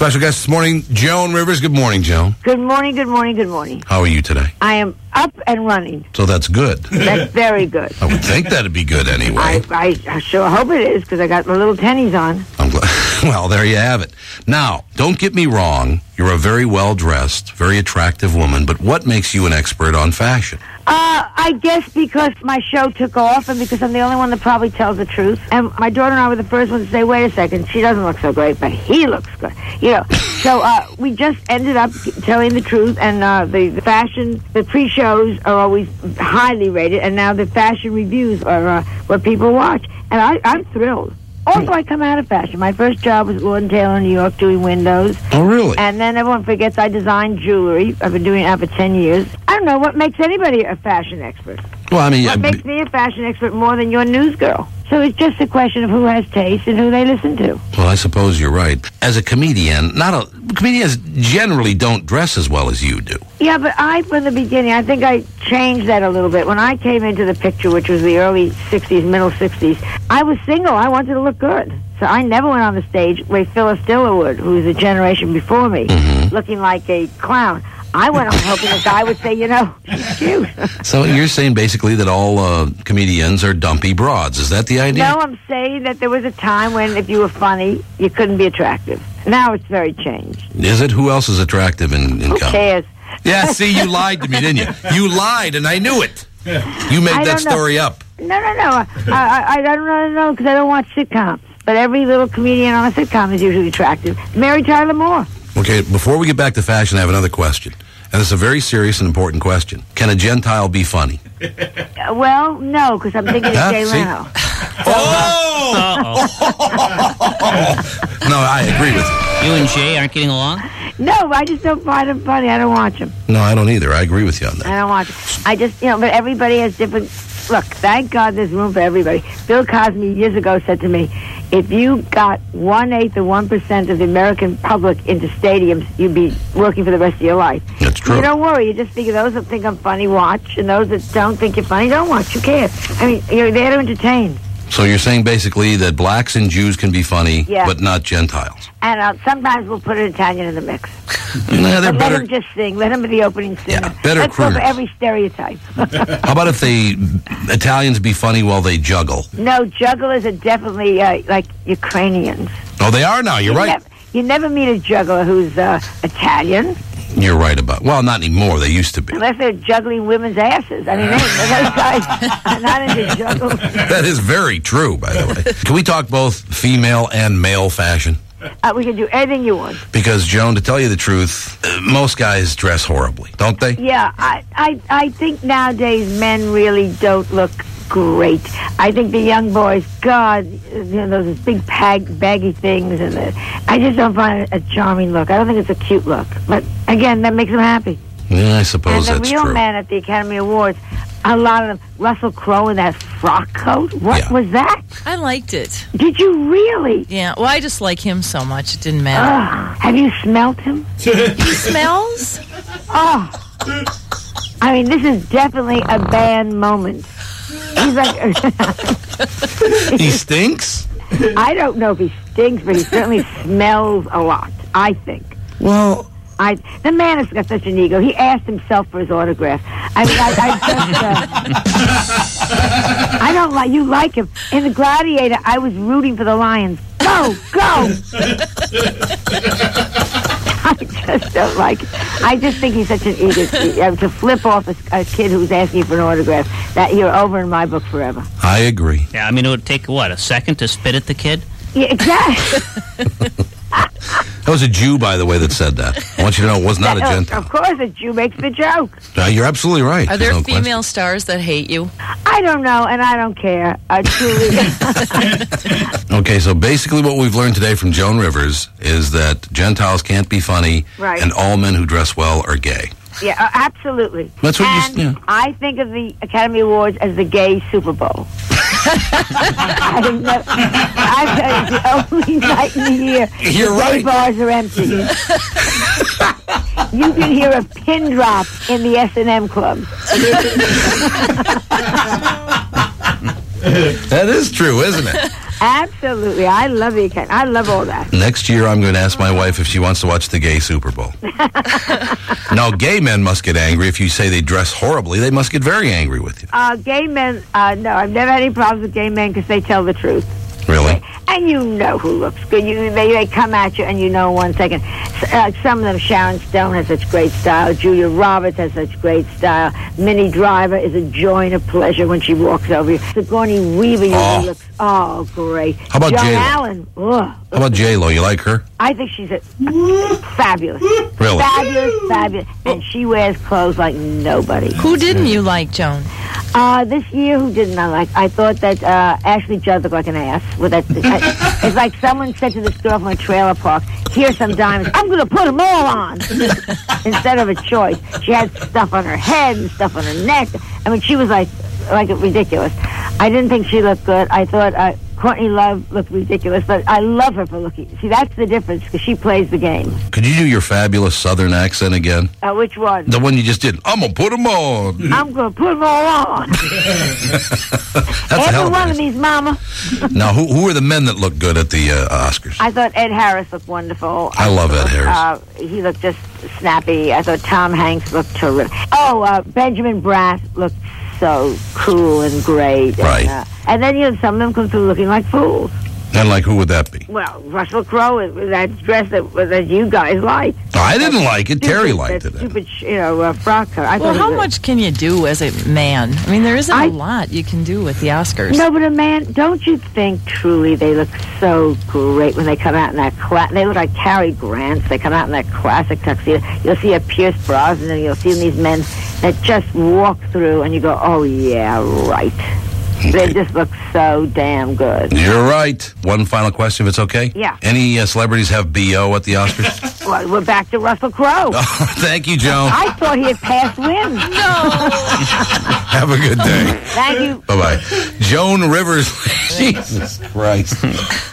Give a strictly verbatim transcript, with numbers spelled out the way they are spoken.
Special guest this morning, Joan Rivers. Good morning, Joan. Good morning, good morning, good morning. How are you today? I am up and running. So that's good. That's very good. I would think that'd be good anyway. I, I, I sure hope it is, because I got my little tennies on. I'm glad. Well, there you have it. Now, don't get me wrong. You're a very well-dressed, very attractive woman, but what makes you an expert on fashion? Uh, I guess because my show took off and because I'm the only one that probably tells the truth. And my daughter and I were the first ones to say, wait a second, she doesn't look so great, but he looks good. You know, so uh, we just ended up telling the truth, and uh, the, the fashion, the pre-shows are always highly rated, and now the fashion reviews are uh, what people watch. And I, I'm thrilled. Also, I come out of fashion. My first job was at Lord and Taylor in New York doing windows. Oh, really? And then everyone forgets I design jewelry. I've been doing that for ten years. I don't know what makes anybody a fashion expert. Well, I mean... What I, makes me a fashion expert more than your news girl? So it's just a question of who has taste and who they listen to. Well, I suppose you're right. As a comedian, not a... Comedians generally don't dress as well as you do. Yeah, but I, from the beginning, I think I changed that a little bit. When I came into the picture, which was the early sixties, middle sixties, I was single. I wanted to look good. So I never went on the stage where Phyllis Diller would, who was a generation before me, mm-hmm. looking like a clown. I went on hoping a guy would say, you know, she's cute. So you're saying basically that all uh, comedians are dumpy broads. Is that the idea? No, I'm saying that there was a time when if you were funny, you couldn't be attractive. Now it's very changed. Is it? Who else is attractive in, in Who comedy? cares? Yeah, see, you lied to me, didn't you? You lied, and I knew it. You made I that don't know. story up. No, no, no. I, I, I don't know because I don't watch sitcoms. But every little comedian on a sitcom is usually attractive. Mary Tyler Moore. Okay, before we get back to fashion, I have another question. And it's a very serious and important question. Can a Gentile be funny? Uh, well, no, because I'm thinking of Huh? Jay See? Leno. Oh! No, I agree with you. You and Jay aren't getting along? No, I just don't find him funny. I don't watch him. No, I don't either. I agree with you on that. I don't watch him. I just, you know, but everybody has different... Look, thank God there's room for everybody. Bill Cosby years ago said to me, if you got one-eighth of one percent of the American public into stadiums, you'd be working for the rest of your life. That's true. You don't worry. You just figure those that think I'm funny, watch, and those that don't think you're funny, don't watch. Who cares? I mean, you're there to entertain. So you're saying basically that blacks and Jews can be funny, Yeah. but not Gentiles. And uh, sometimes we'll put an Italian in the mix. Nah, they're But let better. him just sing. Let him be the opening singer. Yeah, better Let's go for crooners. every stereotype. How about if they Italians be funny while they juggle? No, jugglers are definitely uh, like Ukrainians. Oh, they are now. You're you right. Never, you never meet a juggler who's uh, Italian, You're right about. Well, not anymore. They used to be. unless they're juggling women's asses. I mean, they, those guys are not into juggles. That is very true, by the way. Can we talk both female and male fashion? Uh, we can do anything you want. Because, Joan, to tell you the truth, uh, most guys dress horribly, don't they? Yeah, I, I, I think nowadays men really don't look great. I think the young boys, God, you know, those big bag, baggy things, and the, I just don't find it a charming look. I don't think it's a cute look. But again, that makes them happy. Yeah, I suppose and the that's real true. men at the Academy Awards, a lot of them, Russell Crowe in that frock coat. What Yeah. was that? I liked it. Did you really? Yeah, well, I just like him so much. It didn't matter. Ugh, have you smelt him? He smells? Oh, I mean, this is definitely a band moment. He's like, He stinks? I don't know if he stinks, but he certainly smells a lot, I think. Well, I, the man has got such an ego. He asked himself for his autograph. I mean, I, I just, uh, I don't like, you like him. In The Gladiator, I was rooting for the Lions. Go, go! I just don't like it. I just think he's such an idiot. Uh, to flip off a, a kid who's asking you for an autograph, that you're over in my book forever. I agree. Yeah, I mean, it would take, what, a second to spit at the kid? Yeah, exactly. That was a Jew, by the way, that said that. I want you to know it was not a Gentile. Of course, a Jew makes the joke. Uh, you're absolutely right. Are There's there no female question. stars that hate you? I don't know, and I don't care. Uh, truly. Okay, so basically what we've learned today from Joan Rivers is that Gentiles can't be funny, Right. and all men who dress well are gay. Yeah, uh, absolutely. That's what you s- and yeah. I think of the Academy Awards as the gay Super Bowl. I never, I tell you, the only night in the year You're the right. gay bars are empty. You can hear a pin drop in the S and M clubs. That is true, isn't it? Absolutely. I love the Academy. I love all that. Next year, I'm going to ask my wife if she wants to watch the gay Super Bowl. Now, gay men must get angry if you say they dress horribly. They must get very angry with you. Uh, gay men, uh, no, I've never had any problems with gay men because they tell the truth. Really? And you know who looks good. You, they, they come at you, and you know in one second. S- Uh, some of them, Sharon Stone has such great style. Julia Roberts has such great style. Minnie Driver is a joy and a pleasure when she walks over you. Sigourney Weaver usually Oh. looks, oh, great. How about Joan J-Lo? Allen? Ugh. How about J-Lo? You like her? I think she's a, fabulous. Really? Fabulous, fabulous. And she wears clothes like nobody. Who didn't you like, Joan? Uh, this year, who didn't I like? I thought that uh, Ashley Judd looked like an ass. With that, I, it's like someone said to this girl from a trailer park, "Here's some diamonds. I'm going to put them all on." Instead of a choice, she had stuff on her head and stuff on her neck. I mean, she was like, like ridiculous. I didn't think she looked good. I thought uh, Courtney Love looked ridiculous, but I love her for looking. See, that's the difference because she plays the game. Could you do your fabulous Southern accent again? Uh, which one? The one you just did. I'm going to put them on. I'm going to put them all on. That's a hell Every of one a of these, Mama. Now, who who are the men that look good at the uh, Oscars? I thought Ed Harris looked wonderful. I love Ed Harris. Uh, he looked just snappy. I thought Tom Hanks looked terrific. Oh, uh, Benjamin Bratt looked so cool and great. And, Right. uh, and then you know some of them come through looking like fools. And like, who would that be? Well, Russell Crowe with that dress that that you guys like. I didn't like it. Terry Stupid- liked that it. Stupid, you know, uh, frock coat. I Well, thought it how was- much can you do as a man? I mean, there isn't I- a lot you can do with the Oscars. No, but a man, don't you think truly they look so great when they come out in that cla- they look like Cary Grants. They come out in that classic tuxedo. You'll see a Pierce Brosnan and you'll see these men that just walk through and you go, oh yeah, right. They just look so damn good. You're right. One final question, if it's okay. Yeah. Any uh, celebrities have B O at the Oscars? Well, we're back to Russell Crowe. Thank you, Joan. I thought he had passed win. Have a good day. Thank you. Bye-bye. Joan Rivers. Jesus Christ.